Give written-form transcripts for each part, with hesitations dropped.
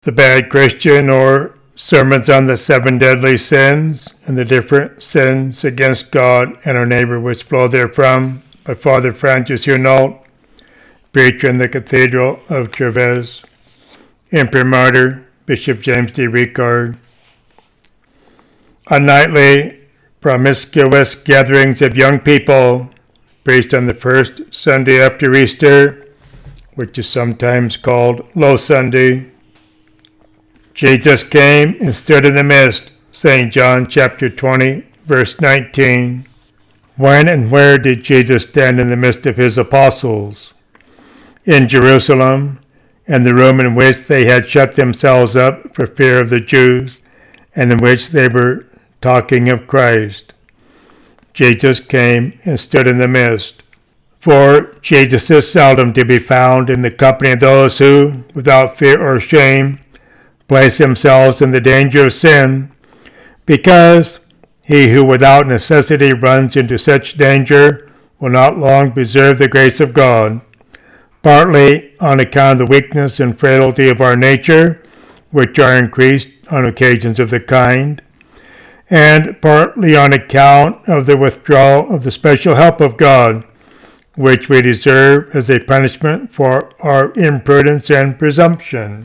The Bad Christian, or Sermons on the Seven Deadly Sins and the Different Sins Against God and Our Neighbor which Flow Therefrom, by Father Francis Hunault, preacher in the Cathedral of Treves. Imprimatur, Bishop James D. Ricard. Unnightly, promiscuous gatherings of young people, preached on the first Sunday after Easter, which is sometimes called Low Sunday. Jesus came and stood in the midst, St. John chapter 20, verse 19. When and where did Jesus stand in the midst of his apostles? In Jerusalem, and the room in which they had shut themselves up for fear of the Jews, and in which they were talking of Christ. Jesus came and stood in the midst. For Jesus is seldom to be found in the company of those who, without fear or shame, place themselves in the danger of sin, because he who without necessity runs into such danger will not long preserve the grace of God, partly on account of the weakness and frailty of our nature, which are increased on occasions of the kind, and partly on account of the withdrawal of the special help of God, which we deserve as a punishment for our imprudence and presumption.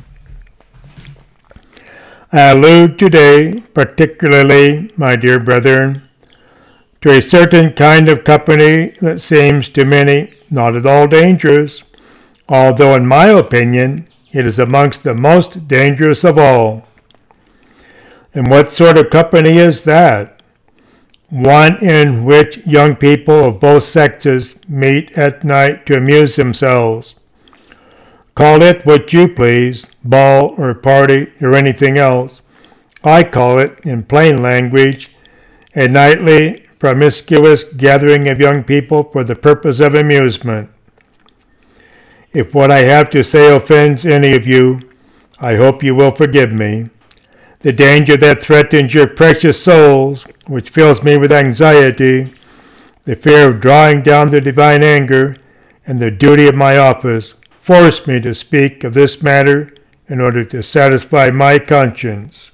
I allude today, particularly, my dear brethren, to a certain kind of company that seems to many not at all dangerous, although in my opinion it is amongst the most dangerous of all. And what sort of company is that? One in which young people of both sexes meet at night to amuse themselves. Call it what you please, ball or party or anything else. I call it, in plain language, a nightly, promiscuous gathering of young people for the purpose of amusement. If what I have to say offends any of you, I hope you will forgive me. The danger that threatens your precious souls, which fills me with anxiety, the fear of drawing down the divine anger, and the duty of my office, force me to speak of this matter in order to satisfy my conscience.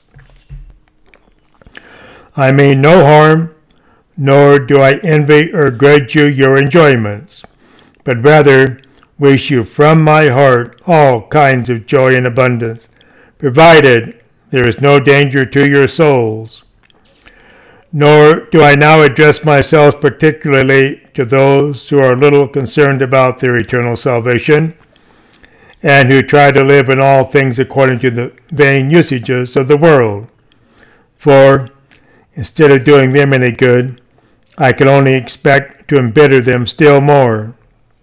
I mean no harm, nor do I envy or grudge you your enjoyments, but rather wish you from my heart all kinds of joy and abundance, provided there is no danger to your souls. Nor do I now address myself particularly to those who are little concerned about their eternal salvation, and who try to live in all things according to the vain usages of the world. For, instead of doing them any good, I can only expect to embitter them still more.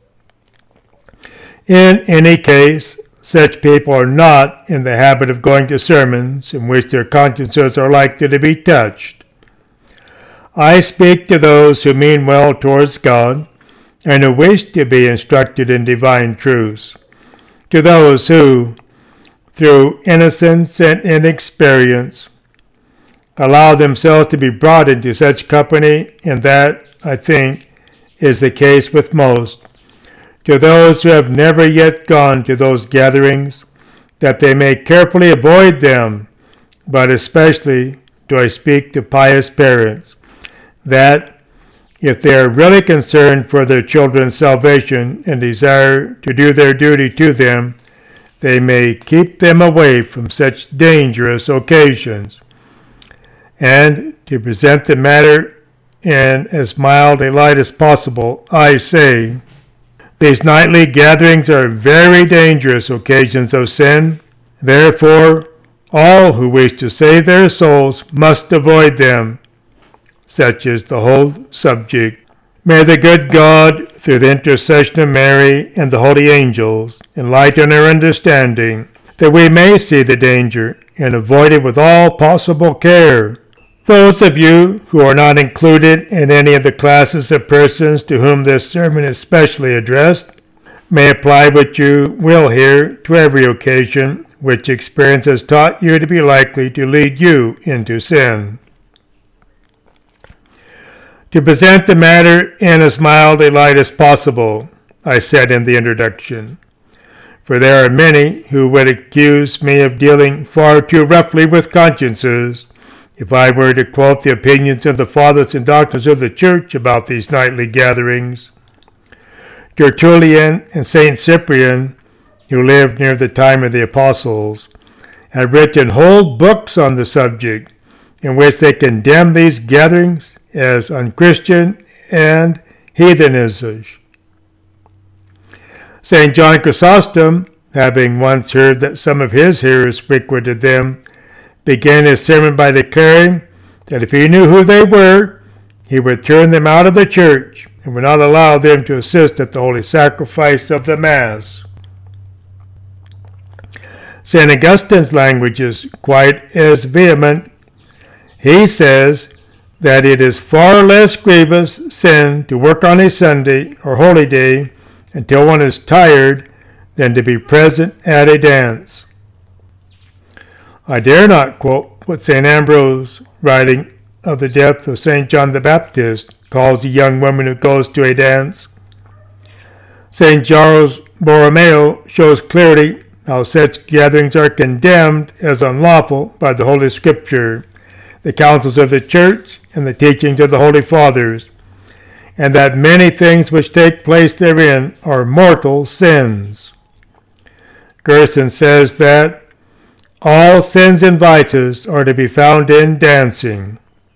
In any case, such people are not in the habit of going to sermons in which their consciences are likely to be touched. I speak to those who mean well towards God, and who wish to be instructed in divine truths. To those who, through innocence and inexperience, allow themselves to be brought into such company, and that, I think, is the case with most. To those who have never yet gone to those gatherings, that they may carefully avoid them, but especially do I speak to pious parents, that, if they are really concerned for their children's salvation and desire to do their duty to them, they may keep them away from such dangerous occasions. And to present the matter in as mild a light as possible, I say, these nightly gatherings are very dangerous occasions of sin. Therefore, all who wish to save their souls must avoid them. Such is the whole subject. May the good God, through the intercession of Mary and the holy angels, enlighten our understanding, that we may see the danger and avoid it with all possible care. Those of you who are not included in any of the classes of persons to whom this sermon is specially addressed, may apply what you will hear to every occasion which experience has taught you to be likely to lead you into sin. To present the matter in as mild a light as possible, I said in the introduction. For there are many who would accuse me of dealing far too roughly with consciences if I were to quote the opinions of the fathers and doctors of the church about these nightly gatherings. Tertullian and St. Cyprian, who lived near the time of the apostles, have written whole books on the subject in which they condemn these gatherings as unchristian and heathenish. St. John Chrysostom, having once heard that some of his hearers frequented them, began his sermon by declaring that if he knew who they were, he would turn them out of the church and would not allow them to assist at the holy sacrifice of the Mass. St. Augustine's language is quite as vehement. He says that it is far less grievous sin to work on a Sunday or holy day until one is tired than to be present at a dance. I dare not quote what St. Ambrose, writing of the death of St. John the Baptist, calls a young woman who goes to a dance. St. Charles Borromeo shows clearly how such gatherings are condemned as unlawful by the Holy Scripture, the councils of the Church, and the teachings of the Holy Fathers, and that many things which take place therein are mortal sins. Gerson says that all sins and vices are to be found in dancing.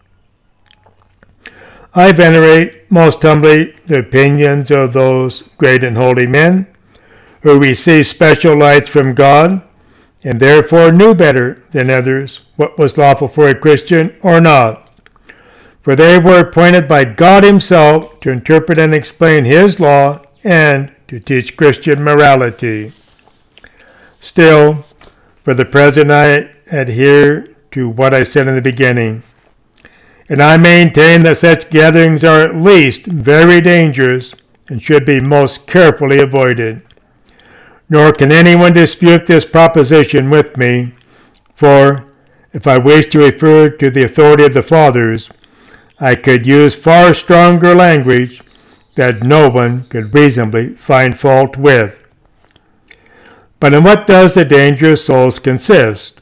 I venerate most humbly the opinions of those great and holy men who receive special lights from God and therefore knew better than others what was lawful for a Christian or not. For they were appointed by God himself to interpret and explain his law and to teach Christian morality. Still, for the present I adhere to what I said in the beginning, and I maintain that such gatherings are at least very dangerous and should be most carefully avoided. Nor can anyone dispute this proposition with me, for if I wish to refer to the authority of the Fathers, I could use far stronger language that no one could reasonably find fault with. But in what does the danger of souls consist?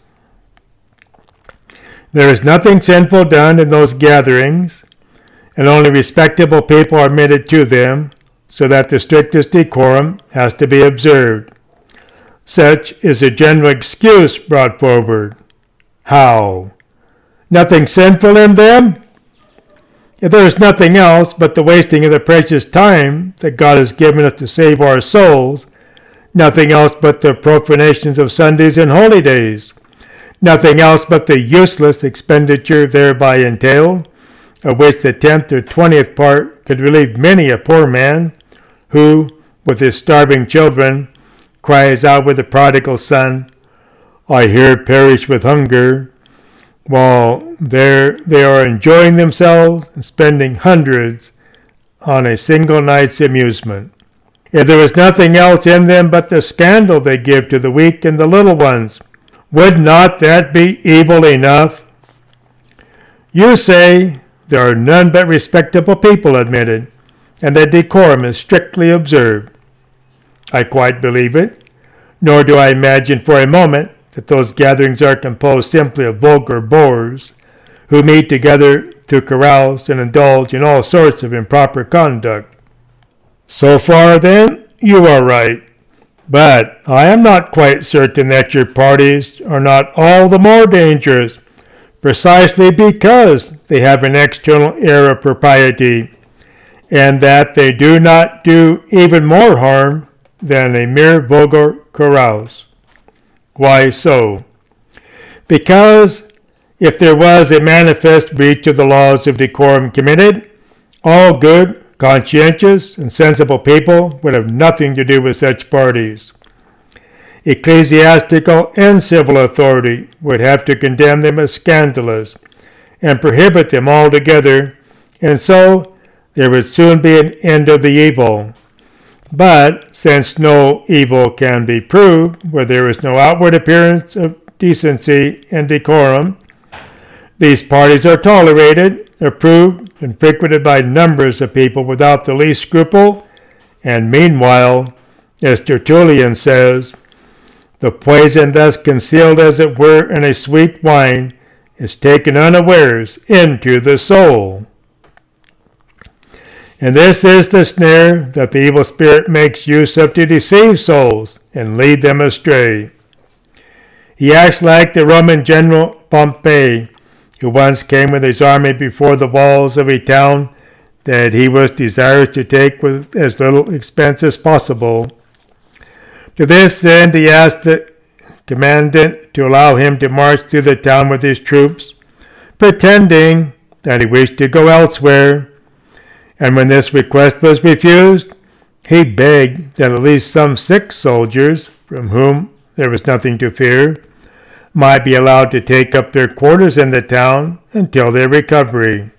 There is nothing sinful done in those gatherings, and only respectable people are admitted to them, so that the strictest decorum has to be observed. Such is a general excuse brought forward. How? Nothing sinful in them? If there is nothing else but the wasting of the precious time that God has given us to save our souls, nothing else but the profanations of Sundays and holy days, nothing else but the useless expenditure thereby entailed, of which the 10th or 20th part could relieve many a poor man who, with his starving children, cries out with the prodigal son, I here perish with hunger, while there they are enjoying themselves and spending hundreds on a single night's amusement. If there was nothing else in them but the scandal they give to the weak and the little ones, would not that be evil enough? You say there are none but respectable people admitted, and that decorum is strictly observed. I quite believe it, nor do I imagine for a moment that those gatherings are composed simply of vulgar bores, who meet together to carouse and indulge in all sorts of improper conduct. So far, then, you are right. But I am not quite certain that your parties are not all the more dangerous, precisely because they have an external air of propriety, and that they do not do even more harm than a mere vulgar carouse. Why so? Because if there was a manifest breach of the laws of decorum committed, all good, conscientious, and sensible people would have nothing to do with such parties. Ecclesiastical and civil authority would have to condemn them as scandalous and prohibit them altogether, and so there would soon be an end of the evil. But since no evil can be proved where there is no outward appearance of decency and decorum, these parties are tolerated, approved, and frequented by numbers of people without the least scruple, and meanwhile, as Tertullian says, The poison thus concealed as it were in a sweet wine is taken unawares into the soul. And this is the snare that the evil spirit makes use of to deceive souls and lead them astray. He acts like the Roman general Pompey, who once came with his army before the walls of a town that he was desirous to take with as little expense as possible. To this end he asked the commandant to allow him to march through the town with his troops, pretending that he wished to go elsewhere. And when this request was refused, he begged that at least some sick soldiers, from whom there was nothing to fear, might be allowed to take up their quarters in the town until their recovery.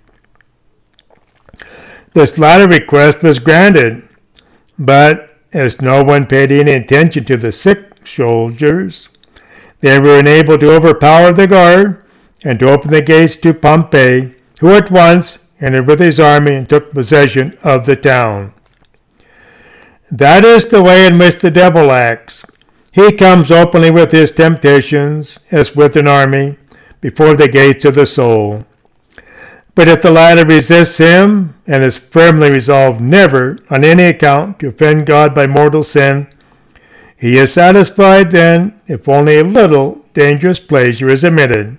This latter request was granted, but as no one paid any attention to the sick soldiers, they were unable to overpower the guard and to open the gates to Pompey, who at once entered with his army and took possession of the town. That is the way in which the devil acts. He comes openly with his temptations, as with an army, before the gates of the soul. But if the latter resists him, and is firmly resolved never, on any account, to offend God by mortal sin, he is satisfied then, if only a little dangerous pleasure is omitted.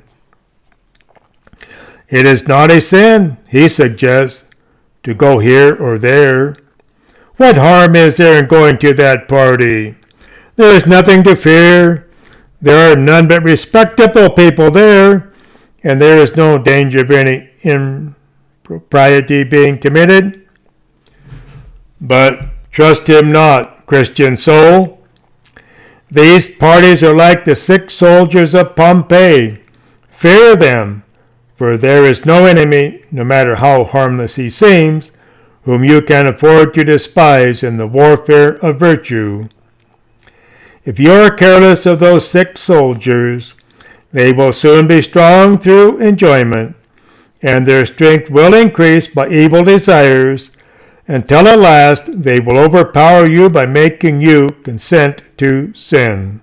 It is not a sin, he suggests, to go here or there. What harm is there in going to that party? There is nothing to fear. There are none but respectable people there, and there is no danger of any impropriety being committed. But trust him not, Christian soul. These parties are like the sick soldiers of Pompey. Fear them, for there is no enemy, no matter how harmless he seems, whom you can afford to despise in the warfare of virtue. If you are careless of those sick soldiers, they will soon be strong through enjoyment, and their strength will increase by evil desires, until at last they will overpower you by making you consent to sin.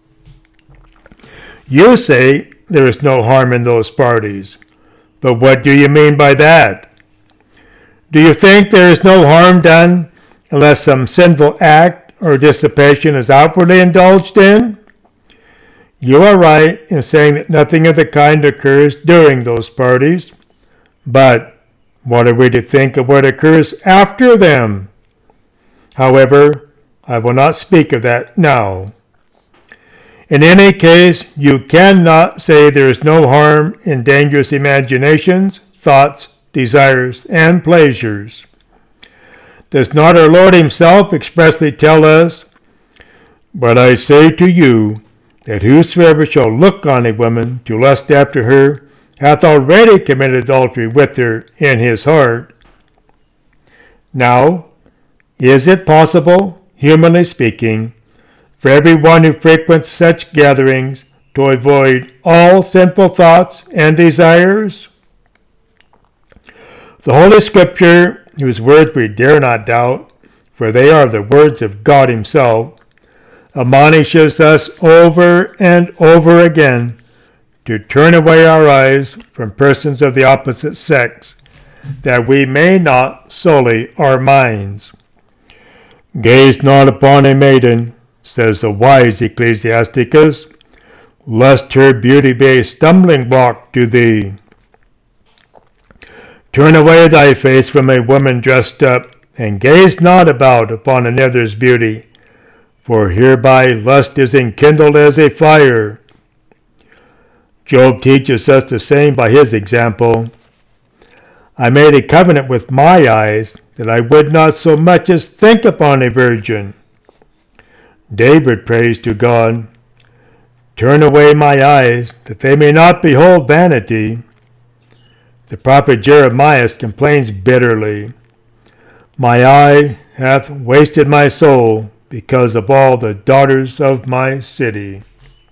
You say there is no harm in those parties, but what do you mean by that? Do you think there is no harm done unless some sinful act or dissipation is outwardly indulged in? You are right in saying that nothing of the kind occurs during those parties, but what are we to think of what occurs after them? However, I will not speak of that now. In any case, you cannot say there is no harm in dangerous imaginations, thoughts, desires, and pleasures. Does not our Lord himself expressly tell us, "But I say to you, that whosoever shall look on a woman to lust after her, hath already committed adultery with her in his heart"? Now, is it possible, humanly speaking, for every one who frequents such gatherings to avoid all sinful thoughts and desires? The Holy Scripture, whose words we dare not doubt, for they are the words of God himself, admonishes us over and over again to turn away our eyes from persons of the opposite sex, that we may not sully our minds. "Gaze not upon a maiden," says the wise Ecclesiasticus, "lest her beauty be a stumbling block to thee." Turn away thy face from a woman dressed up, and gaze not about upon another's beauty, for hereby lust is enkindled as a fire. Job teaches us the same by his example. "I made a covenant with my eyes, that I would not so much as think upon a virgin." David prays to God, "Turn away my eyes, that they may not behold vanity." The prophet Jeremiah complains bitterly, "My eye hath wasted my soul because of all the daughters of my city."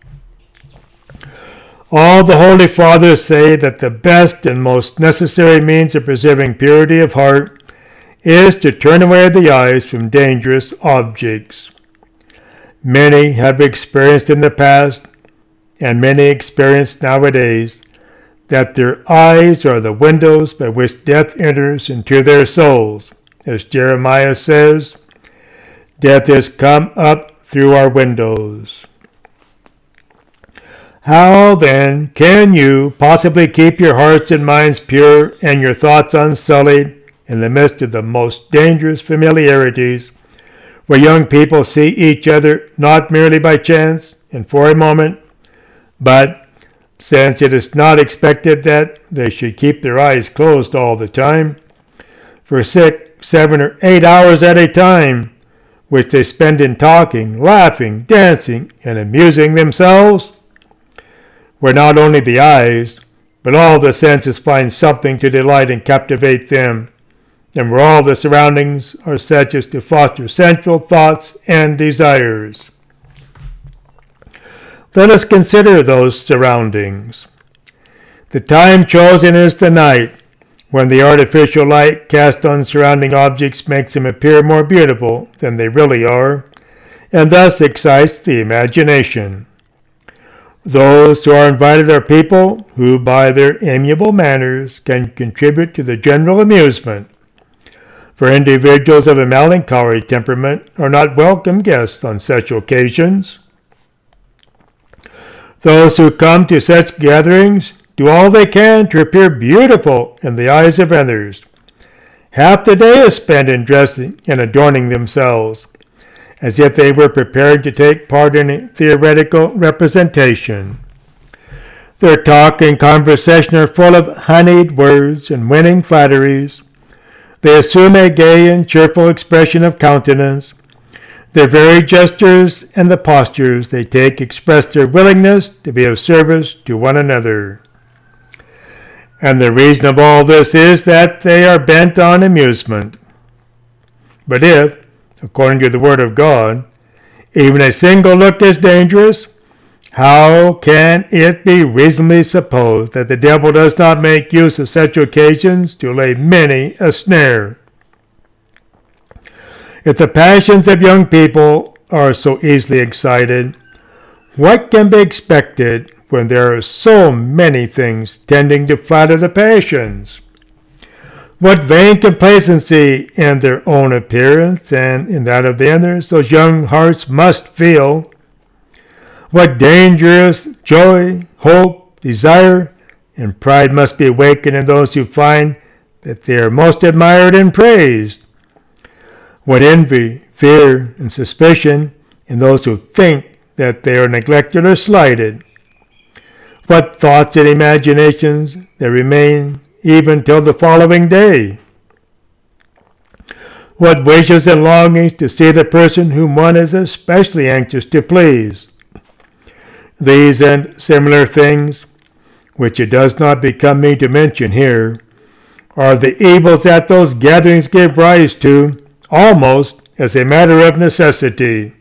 All the Holy Fathers say that the best and most necessary means of preserving purity of heart is to turn away the eyes from dangerous objects. Many have experienced in the past, and many experience nowadays, that their eyes are the windows by which death enters into their souls. As Jeremiah says, death has come up through our windows. How then can you possibly keep your hearts and minds pure and your thoughts unsullied in the midst of the most dangerous familiarities, where young people see each other not merely by chance and for a moment, but since it is not expected that they should keep their eyes closed all the time, for 6, 7, or 8 hours at a time, which they spend in talking, laughing, dancing, and amusing themselves, where not only the eyes, but all the senses find something to delight and captivate them, and where all the surroundings are such as to foster sensual thoughts and desires. Let us consider those surroundings. The time chosen is the night, when the artificial light cast on surrounding objects makes them appear more beautiful than they really are, and thus excites the imagination. Those who are invited are people who, by their amiable manners, can contribute to the general amusement. For individuals of a melancholy temperament are not welcome guests on such occasions. Those who come to such gatherings do all they can to appear beautiful in the eyes of others. Half the day is spent in dressing and adorning themselves, as if they were prepared to take part in a theoretical representation. Their talk and conversation are full of honeyed words and winning flatteries. They assume a gay and cheerful expression of countenance. Their very gestures and the postures they take express their willingness to be of service to one another. And the reason of all this is that they are bent on amusement. But if, according to the Word of God, even a single look is dangerous, how can it be reasonably supposed that the devil does not make use of such occasions to lay many a snare? If the passions of young people are so easily excited, what can be expected when there are so many things tending to flatter the passions? What vain complacency in their own appearance and in that of the others those young hearts must feel. What dangerous joy, hope, desire, and pride must be awakened in those who find that they are most admired and praised. What envy, fear, and suspicion in those who think that they are neglected or slighted. What thoughts and imaginations that remain even till the following day. What wishes and longings to see the person whom one is especially anxious to please. These and similar things, which it does not become me to mention here, are the evils that those gatherings give rise to, almost as a matter of necessity.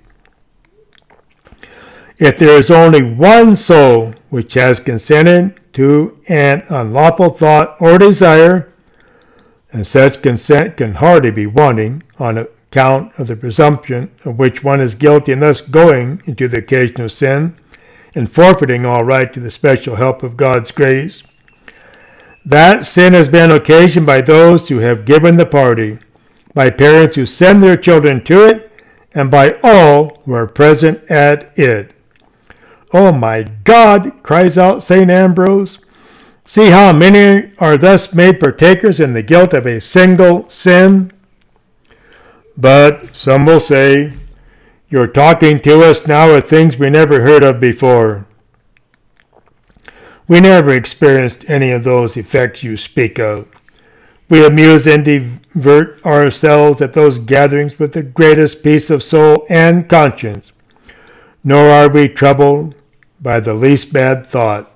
If there is only one soul which has consented to an unlawful thought or desire, and such consent can hardly be wanting on account of the presumption of which one is guilty in thus going into the occasion of sin and forfeiting all right to the special help of God's grace, that sin has been occasioned by those who have given the party, by parents who send their children to it, and by all who are present at it. "Oh my God," cries out St. Ambrose, "see how many are thus made partakers in the guilt of a single sin." But some will say, "You're talking to us now of things we never heard of before." We never experienced any of those effects you speak of. We amuse and divert ourselves at those gatherings with the greatest peace of soul and conscience, nor are we troubled by the least bad thought.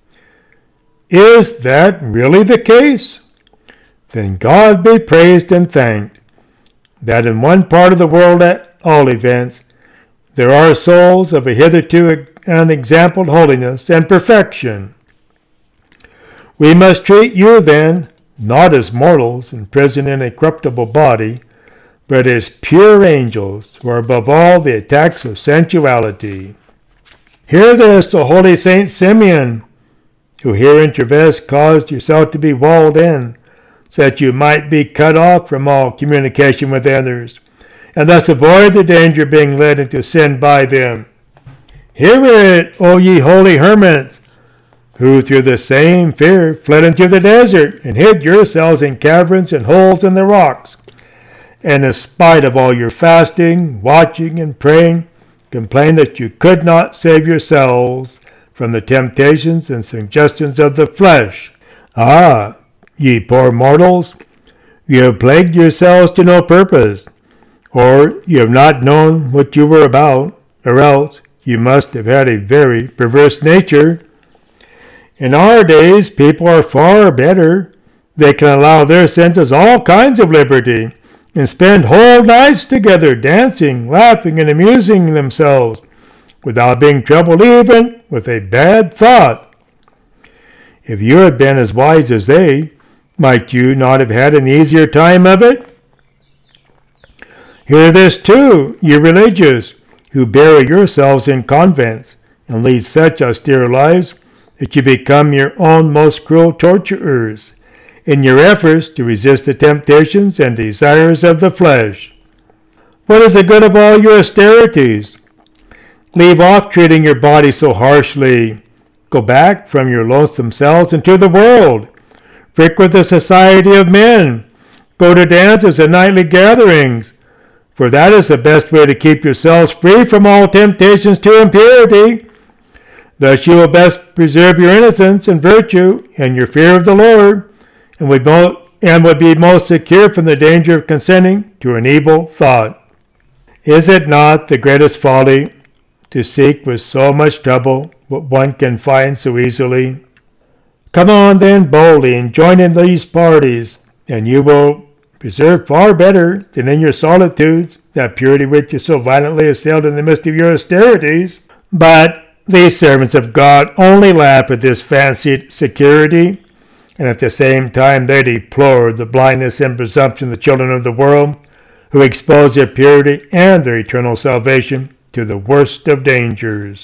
Is that really the case? Then God be praised and thanked that in one part of the world at all events there are souls of a hitherto unexampled holiness and perfection. We must treat you then not as mortals imprisoned in a corruptible body, but as pure angels who are above all the attacks of sensuality. Hear this, O holy Saint Simeon, who here in Treves caused yourself to be walled in, so that you might be cut off from all communication with others, and thus avoid the danger of being led into sin by them. Hear it, O ye holy hermits, who through the same fear fled into the desert, and hid yourselves in caverns and holes in the rocks, and in spite of all your fasting, watching, and praying, complained that you could not save yourselves from the temptations and suggestions of the flesh. Ah, ye poor mortals, you have plagued yourselves to no purpose, or you have not known what you were about, or else you must have had a very perverse nature. In our days, people are far better. They can allow their senses all kinds of liberty, and spend whole nights together dancing, laughing, and amusing themselves, without being troubled even with a bad thought. If you had been as wise as they, might you not have had an easier time of it? Hear this too, ye religious, who bury yourselves in convents, and lead such austere lives that you become your own most cruel torturers, in your efforts to resist the temptations and desires of the flesh. What is the good of all your austerities? Leave off treating your body so harshly. Go back from your lonesome cells into the world. Frequent the society of men. Go to dances and nightly gatherings, for that is the best way to keep yourselves free from all temptations to impurity. Thus you will best preserve your innocence and virtue and your fear of the Lord, and would be most secure from the danger of consenting to an evil thought. Is it not the greatest folly to seek with so much trouble what one can find so easily? Come on then boldly and join in these parties, and you will preserve far better than in your solitudes that purity which is so violently assailed in the midst of your austerities. But these servants of God only laugh at this fancied security, and at the same time they deplore the blindness and presumption of the children of the world, who expose their purity and their eternal salvation to the worst of dangers.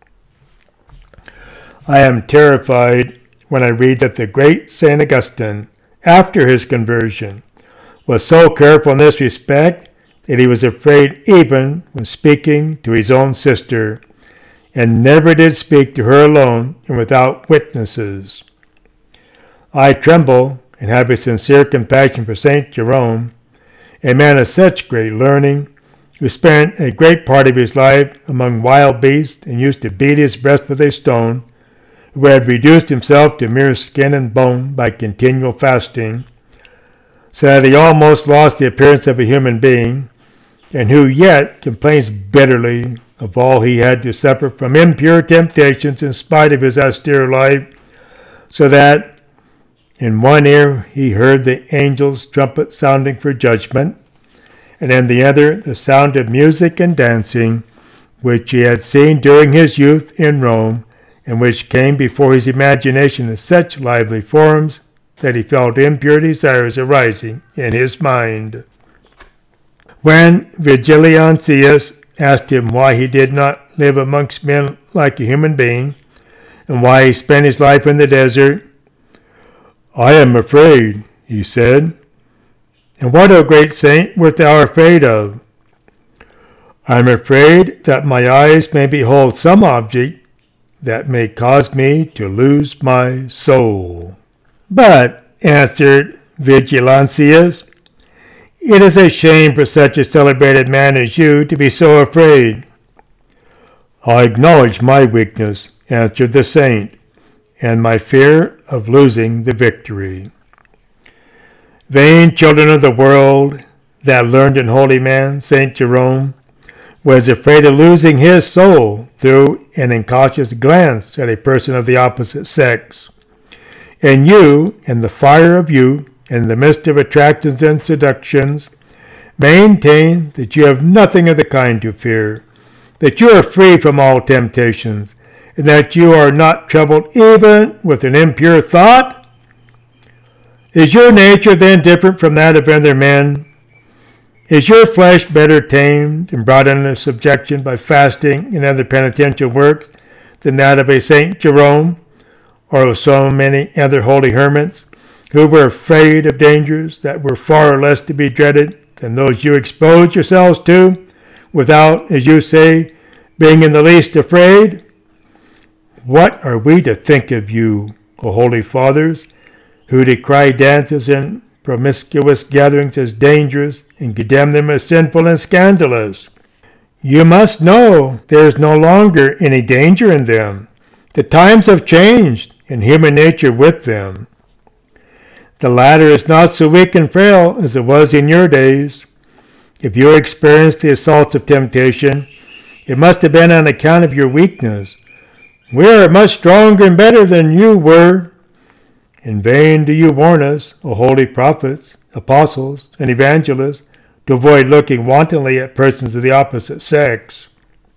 I am terrified when I read that the great St. Augustine, after his conversion, was so careful in this respect that he was afraid even when speaking to his own sister, and never did speak to her alone and without witnesses. I tremble and have a sincere compassion for St. Jerome, a man of such great learning, who spent a great part of his life among wild beasts and used to beat his breast with a stone, who had reduced himself to mere skin and bone by continual fasting, so that he almost lost the appearance of a human being, and who yet complains bitterly of all he had to suffer from impure temptations in spite of his austere life, so that in one ear he heard the angels' trumpet sounding for judgment, and in the other the sound of music and dancing, which he had seen during his youth in Rome, and which came before his imagination in such lively forms that he felt impure desires arising in his mind. When Vigiliantius asked him why he did not live amongst men like a human being, and why he spent his life in the desert, "I am afraid," he said. "And what, O great saint, wert thou afraid of?" "I am afraid that my eyes may behold some object that may cause me to lose my soul." "But," answered Vigiliantius, "it is a shame for such a celebrated man as you to be so afraid." "I acknowledge my weakness," answered the saint, "and my fear of losing the victory." Vain children of the world, that learned and holy man, St. Jerome, was afraid of losing his soul through an incautious glance at a person of the opposite sex. And you, in the fire of youth, in the midst of attractions and seductions, maintain that you have nothing of the kind to fear, that you are free from all temptations, and that you are not troubled even with an impure thought? Is your nature then different from that of other men? Is your flesh better tamed and brought under subjection by fasting and other penitential works than that of a Saint Jerome, or of so many other holy hermits, who were afraid of dangers that were far less to be dreaded than those you expose yourselves to, without, as you say, being in the least afraid? What are we to think of you, O holy fathers, who decry dances and promiscuous gatherings as dangerous and condemn them as sinful and scandalous? You must know there is no longer any danger in them. The times have changed, and human nature with them. The latter is not so weak and frail as it was in your days. If you experienced the assaults of temptation, it must have been on account of your weakness. We are much stronger and better than you were. In vain do you warn us, O holy prophets, apostles, and evangelists, to avoid looking wantonly at persons of the opposite sex.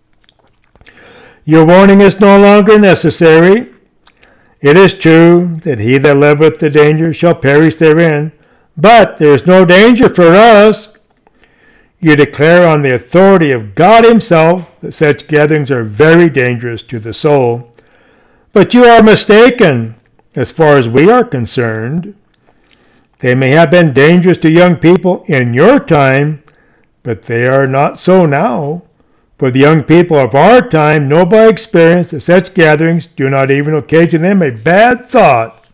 Your warning is no longer necessary. It is true that he that liveth the danger shall perish therein, but there is no danger for us. You declare on the authority of God himself that such gatherings are very dangerous to the soul. But you are mistaken, as far as we are concerned. They may have been dangerous to young people in your time, but they are not so now. For the young people of our time know by experience that such gatherings do not even occasion them a bad thought.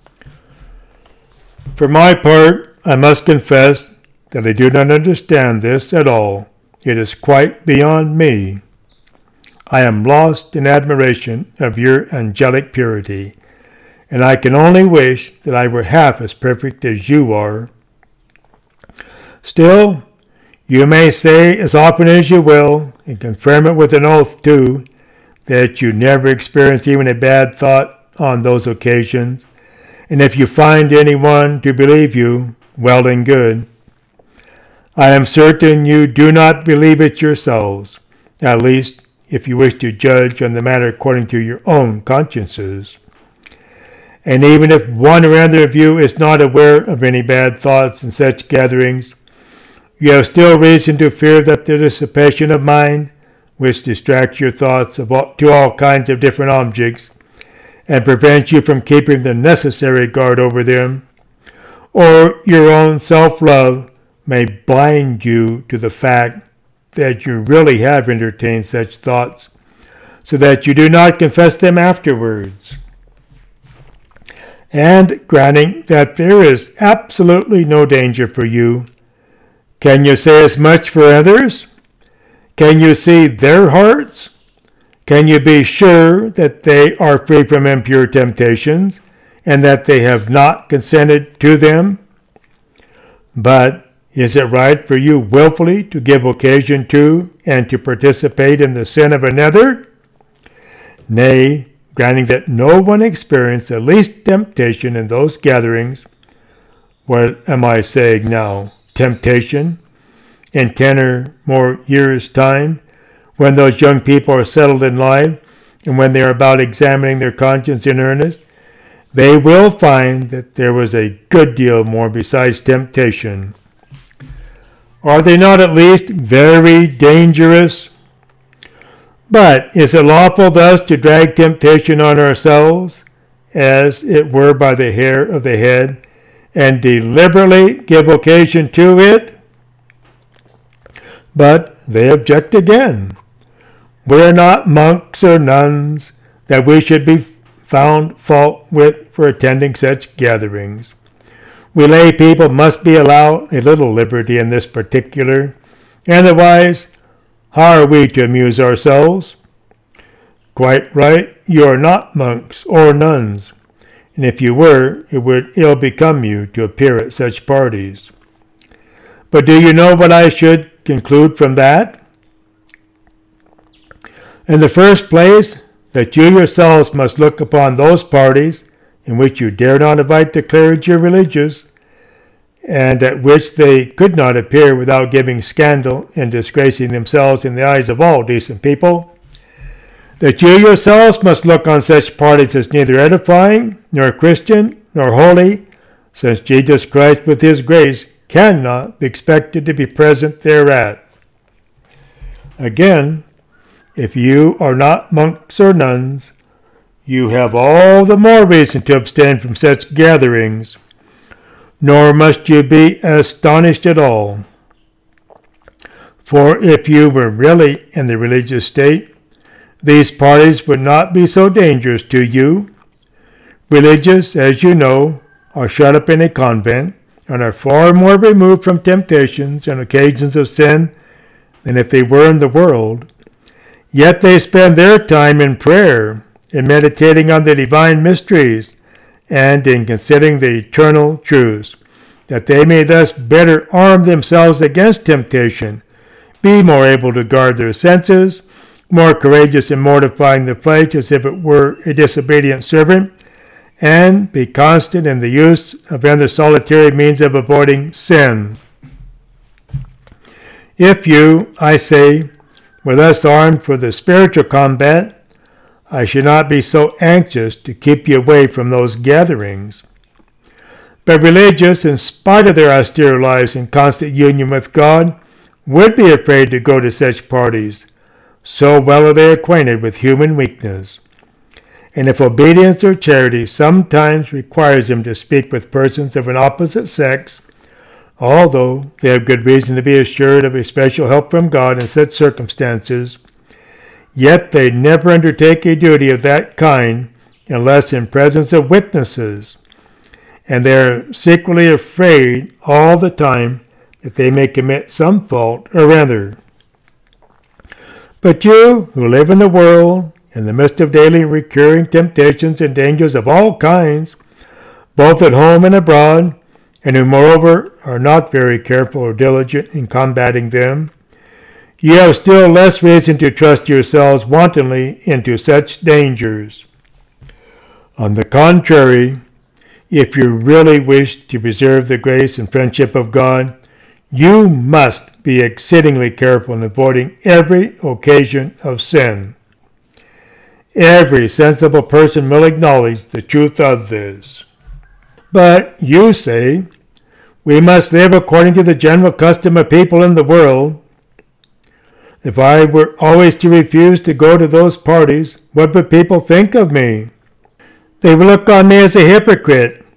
For my part, I must confess that I do not understand this at all. It is quite beyond me. I am lost in admiration of your angelic purity, and I can only wish that I were half as perfect as you are. Still, you may say as often as you will, and confirm it with an oath too, that you never experienced even a bad thought on those occasions, and if you find anyone to believe you, well and good. I am certain you do not believe it yourselves, at least if you wish to judge on the matter according to your own consciences. And even if one or other of you is not aware of any bad thoughts in such gatherings, you have still reason to fear that the dissipation of mind, which distracts your thoughts to all kinds of different objects, and prevents you from keeping the necessary guard over them, or your own self-love, may blind you to the fact that you really have entertained such thoughts, so that you do not confess them afterwards. And granting that there is absolutely no danger for you, can you say as much for others? Can you see their hearts? Can you be sure that they are free from impure temptations, and that they have not consented to them? But is it right for you willfully to give occasion to and to participate in the sin of another? Nay, granting that no one experienced the least temptation in those gatherings, what am I saying now? Temptation? In 10 or more years' time, when those young people are settled in life, and when they are about examining their conscience in earnest, they will find that there was a good deal more besides temptation. Are they not at least very dangerous? But is it lawful thus to drag temptation on ourselves, as it were by the hair of the head, and deliberately give occasion to it? But they object again. We are not monks or nuns, that we should be found fault with for attending such gatherings. We lay people must be allowed a little liberty in this particular. Otherwise, how are we to amuse ourselves? Quite right, you are not monks or nuns, and if you were, it would ill become you to appear at such parties. But do you know what I should conclude from that? In the first place, that you yourselves must look upon those parties in which you dare not invite the clergy or religious, and at which they could not appear without giving scandal and disgracing themselves in the eyes of all decent people, that you yourselves must look on such parties as neither edifying, nor Christian, nor holy, since Jesus Christ with his grace cannot be expected to be present thereat. Again, if you are not monks or nuns, you have all the more reason to abstain from such gatherings, nor must you be astonished at all. For if you were really in the religious state, these parties would not be so dangerous to you. Religious, as you know, are shut up in a convent, and are far more removed from temptations and occasions of sin than if they were in the world. Yet they spend their time in prayer, in meditating on the divine mysteries, and in considering the eternal truths, that they may thus better arm themselves against temptation, be more able to guard their senses, more courageous in mortifying the flesh as if it were a disobedient servant, and be constant in the use of other solitary means of avoiding sin. If you, I say, were thus armed for the spiritual combat, I should not be so anxious to keep you away from those gatherings. But religious, in spite of their austere lives and constant union with God, would be afraid to go to such parties, so well are they acquainted with human weakness. And if obedience or charity sometimes requires them to speak with persons of an opposite sex, although they have good reason to be assured of a special help from God in such circumstances, yet they never undertake a duty of that kind unless in presence of witnesses, and they are secretly afraid all the time that they may commit some fault or other. But you, who live in the world, in the midst of daily recurring temptations and dangers of all kinds, both at home and abroad, and who moreover are not very careful or diligent in combating them, you have still less reason to trust yourselves wantonly into such dangers. On the contrary, if you really wish to preserve the grace and friendship of God, you must be exceedingly careful in avoiding every occasion of sin. Every sensible person will acknowledge the truth of this. But you say, we must live according to the general custom of people in the world. If I were always to refuse to go to those parties, what would people think of me? They would look on me as a hypocrite.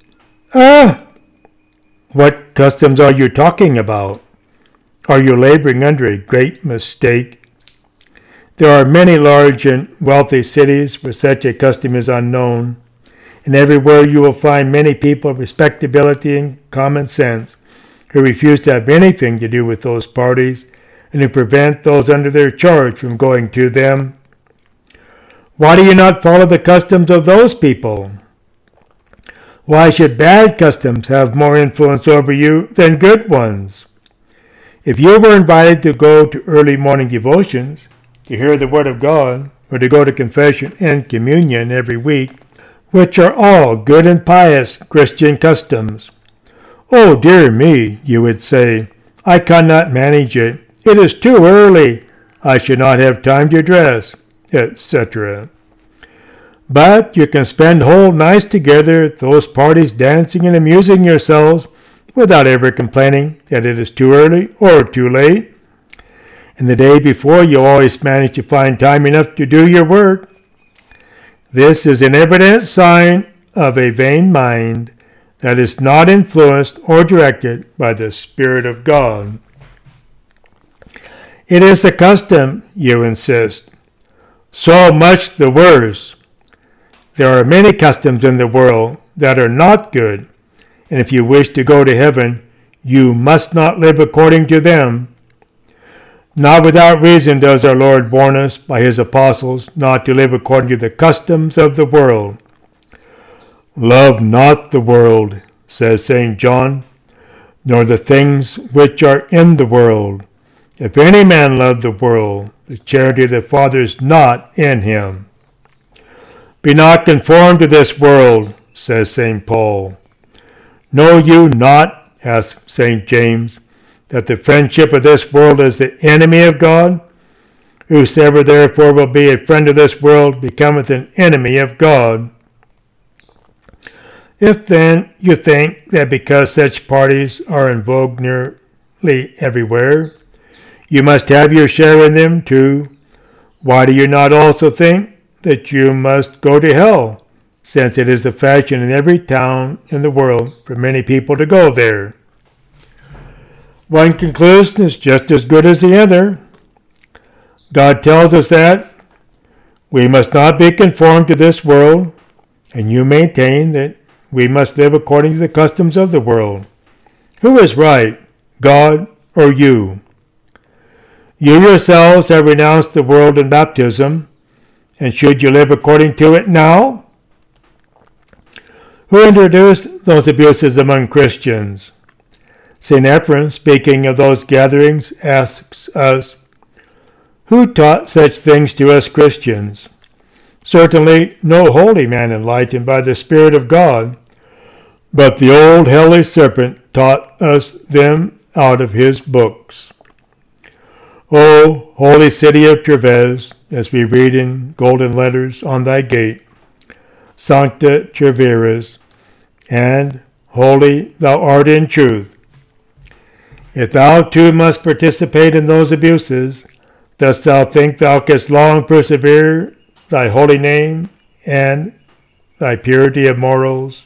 What customs are you talking about? Are you laboring under a great mistake? There are many large and wealthy cities where such a custom is unknown, and everywhere you will find many people of respectability and common sense who refuse to have anything to do with those parties and who prevent those under their charge from going to them. Why do you not follow the customs of those people? Why should bad customs have more influence over you than good ones? If you were invited to go to early morning devotions, to hear the Word of God, or to go to confession and communion every week, which are all good and pious Christian customs. Oh, dear me, you would say, I cannot manage it. It is too early. I should not have time to dress, etc. But you can spend whole nights together at those parties dancing and amusing yourselves without ever complaining that it is too early or too late. And the day before you always manage to find time enough to do your work. This is an evident sign of a vain mind that is not influenced or directed by the Spirit of God. It is the custom, you insist. So much the worse. There are many customs in the world that are not good, and if you wish to go to heaven, you must not live according to them. Not without reason does our Lord warn us by his apostles not to live according to the customs of the world. Love not the world, says St. John, nor the things which are in the world. If any man love the world, the charity of the Father is not in him. Be not conformed to this world, says St. Paul. Know you not, asks St. James, that the friendship of this world is the enemy of God? Whosoever therefore will be a friend of this world becometh an enemy of God. If then you think that because such parties are in vogue nearly everywhere, you must have your share in them too, why do you not also think that you must go to hell, since it is the fashion in every town in the world for many people to go there? One conclusion is just as good as the other. God tells us that we must not be conformed to this world, and you maintain that we must live according to the customs of the world. Who is right, God or you? You yourselves have renounced the world in baptism, and should you live according to it now? Who introduced those abuses among Christians? St. Ephraim, speaking of those gatherings, asks us, who taught such things to us Christians? Certainly no holy man enlightened by the Spirit of God, but the old hellish serpent taught us them out of his books. O holy city of Treves, as we read in golden letters on thy gate, Sancta Treveris, and holy thou art in truth. If thou too must participate in those abuses, dost thou think thou canst long persevere thy holy name and thy purity of morals?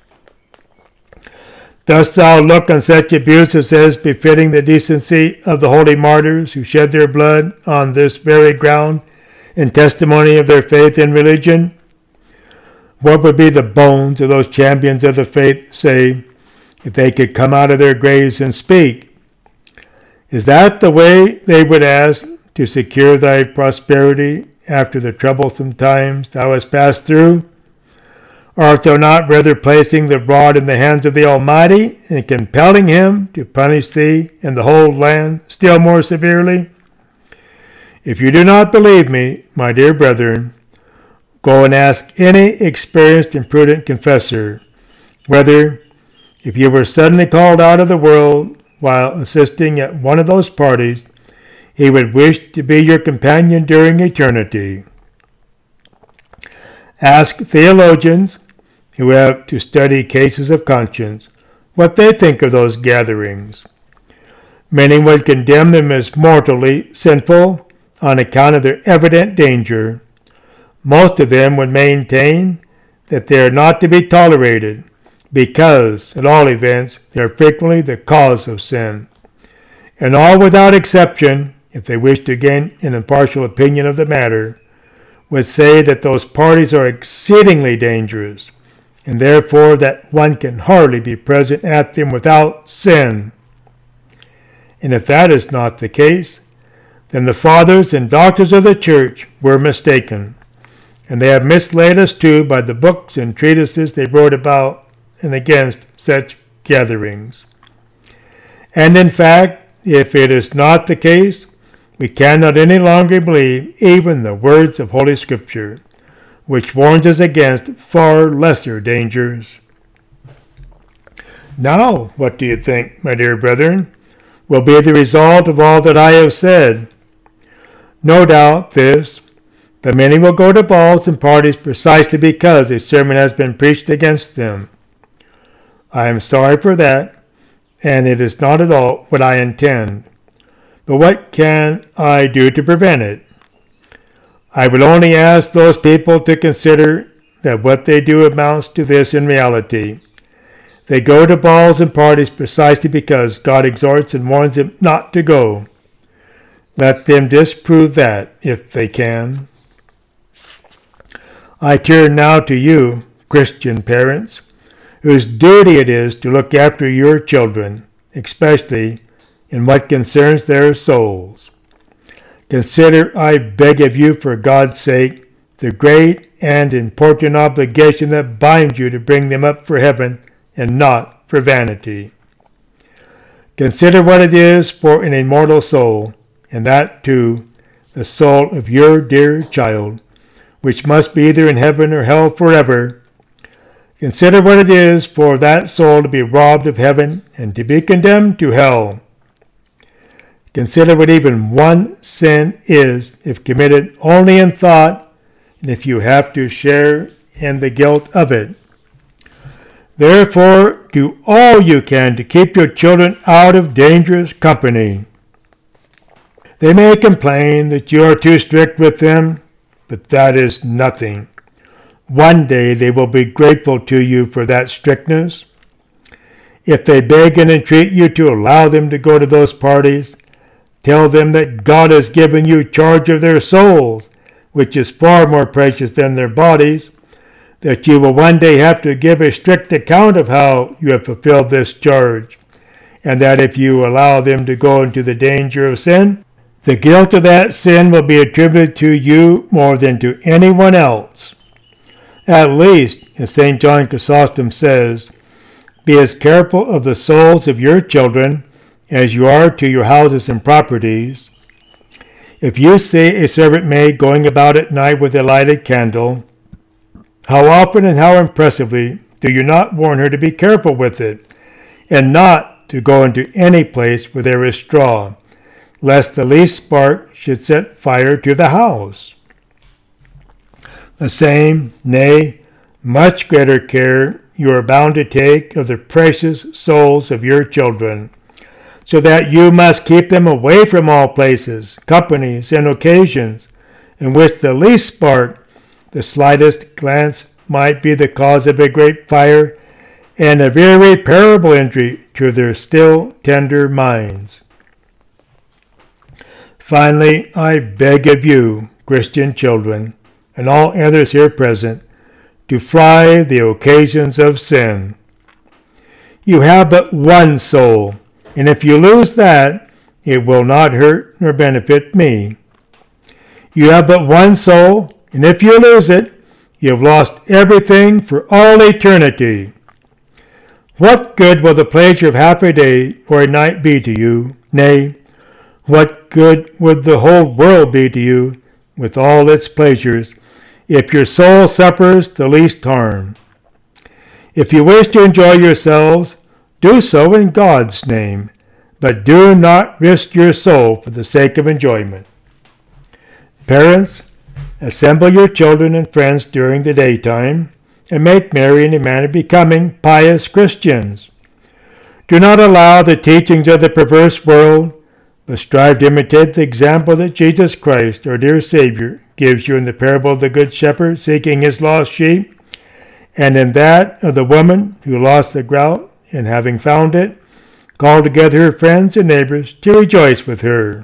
Dost thou look on such abuses as befitting the decency of the holy martyrs who shed their blood on this very ground in testimony of their faith and religion? What would be the bones of those champions of the faith say if they could come out of their graves and speak? Is that the way they would ask to secure thy prosperity after the troublesome times thou hast passed through? Or art thou not rather placing the rod in the hands of the Almighty and compelling him to punish thee and the whole land still more severely? If you do not believe me, my dear brethren, go and ask any experienced and prudent confessor whether, if you were suddenly called out of the world while assisting at one of those parties, he would wish to be your companion during eternity. Ask theologians who have to study cases of conscience what they think of those gatherings. Many would condemn them as mortally sinful on account of their evident danger. Most of them would maintain that they are not to be tolerated because, at all events, they are frequently the cause of sin. And all without exception, if they wish to gain an impartial opinion of the matter, would say that those parties are exceedingly dangerous, and therefore that one can hardly be present at them without sin. And if that is not the case, then the fathers and doctors of the church were mistaken, and they have misled us too by the books and treatises they wrote about and against such gatherings. And in fact, if it is not the case, we cannot any longer believe even the words of Holy Scripture, which warns us against far lesser dangers. Now, what do you think, my dear brethren, will be the result of all that I have said? No doubt this, that many will go to balls and parties precisely because a sermon has been preached against them. I am sorry for that, and it is not at all what I intend. But what can I do to prevent it? I would only ask those people to consider that what they do amounts to this in reality. They go to balls and parties precisely because God exhorts and warns them not to go. Let them disprove that if they can. I turn now to you, Christian parents, whose duty it is to look after your children, especially in what concerns their souls. Consider, I beg of you, for God's sake, the great and important obligation that binds you to bring them up for heaven and not for vanity. Consider what it is for an immortal soul, and that too, the soul of your dear child, which must be either in heaven or hell forever. Consider what it is for that soul to be robbed of heaven and to be condemned to hell. Consider what even one sin is if committed only in thought, and if you have to share in the guilt of it. Therefore, do all you can to keep your children out of dangerous company. They may complain that you are too strict with them, but that is nothing. One day they will be grateful to you for that strictness. If they beg and entreat you to allow them to go to those parties, tell them that God has given you charge of their souls, which is far more precious than their bodies, that you will one day have to give a strict account of how you have fulfilled this charge, and that if you allow them to go into the danger of sin, the guilt of that sin will be attributed to you more than to anyone else. At least, as St. John Chrysostom says, be as careful of the souls of your children as you are to your houses and properties. If you see a servant maid going about at night with a lighted candle, how often and how impressively do you not warn her to be careful with it, and not to go into any place where there is straw, lest the least spark should set fire to the house? The same, nay, much greater care you are bound to take of the precious souls of your children, so that you must keep them away from all places, companies, and occasions in which the least spark, the slightest glance, might be the cause of a great fire and of irreparable injury to their still tender minds. Finally, I beg of you, Christian children, and all others here present, to fly the occasions of sin. You have but one soul, and if you lose that, it will not hurt nor benefit me. You have but one soul, and if you lose it, you have lost everything for all eternity. What good will the pleasure of half a day or a night be to you? Nay, what good would the whole world be to you with all its pleasures, if your soul suffers the least harm? If you wish to enjoy yourselves, do so in God's name, but do not risk your soul for the sake of enjoyment. Parents, assemble your children and friends during the daytime, and make merry in a manner becoming pious Christians. Do not allow the teachings of the perverse world, but strive to imitate the example that Jesus Christ, our dear Savior, gives you in the parable of the Good Shepherd seeking his lost sheep, and in that of the woman who lost the groat, and having found it, called together her friends and neighbors to rejoice with her.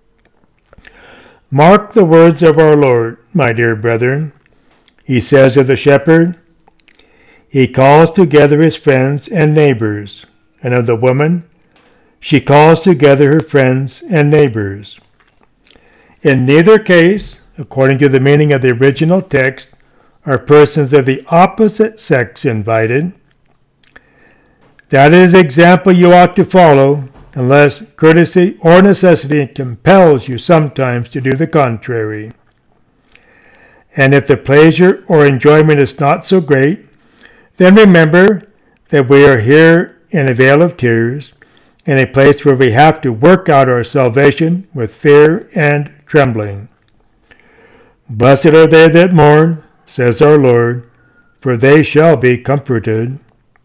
Mark the words of our Lord, my dear brethren. He says of the shepherd, he calls together his friends and neighbors, and of the woman, she calls together her friends and neighbors. In neither case, according to the meaning of the original text, are persons of the opposite sex invited. That is the example you ought to follow, unless courtesy or necessity compels you sometimes to do the contrary. And if the pleasure or enjoyment is not so great, then remember that we are here in a vale of tears, in a place where we have to work out our salvation with fear and trembling. Blessed are they that mourn, says our Lord, for they shall be comforted.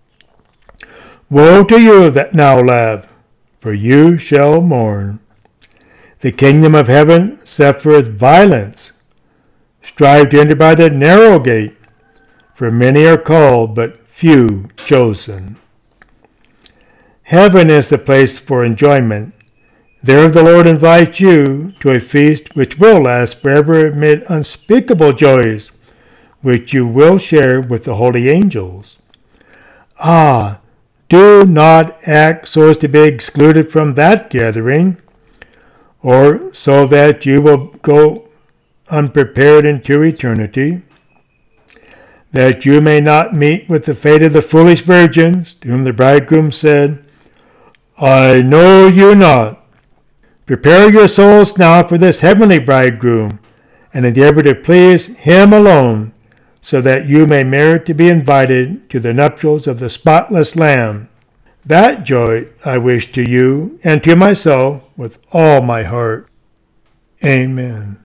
Woe to you that now laugh, for you shall mourn. The kingdom of heaven suffereth violence. Strive to enter by the narrow gate, for many are called, but few chosen. Heaven is the place for enjoyment. There the Lord invites you to a feast which will last forever amid unspeakable joys, which you will share with the holy angels. Ah, do not act so as to be excluded from that gathering, or so that you will go unprepared into eternity, that you may not meet with the fate of the foolish virgins, to whom the bridegroom said, I know you not. Prepare your souls now for this heavenly bridegroom, and endeavor to please him alone, so that you may merit to be invited to the nuptials of the spotless Lamb. That joy I wish to you and to myself with all my heart. Amen.